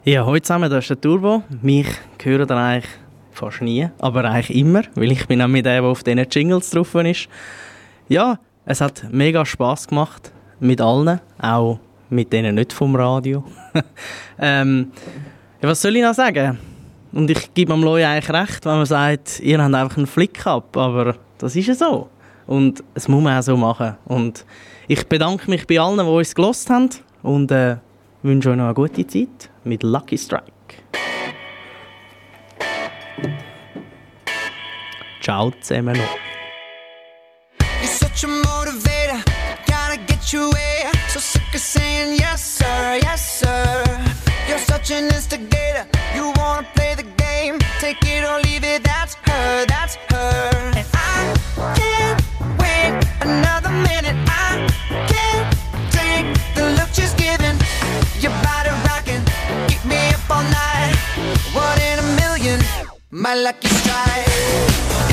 Ja, heute zusammen, das ist der Turbo. Mich hören dann eigentlich fast nie, aber eigentlich immer, weil ich bin auch mit der auf diesen Jingles drauf ist. Ja, es hat mega Spass gemacht mit allen, auch mit denen nicht vom Radio. Ja, was soll ich noch sagen? Und ich gebe am Loi eigentlich recht, wenn man sagt, ihr habt einfach einen Flick-Up, aber das ist ja so. Und es muss man auch so machen. Und ich bedanke mich bei allen, die uns gehört haben und wünsche euch noch eine gute Zeit mit Lucky Strike. Ciao zusammen noch. You're such a motivator, gotta get you where. So sick of saying yes sir, yes sir. You're such an instigator, you wanna play the game. Take it or leave it, that's her, that's her. And I can't wait another minute. I can't take the look she's giving. Your body rocking, keep me up all night. One in a million, my lucky strike.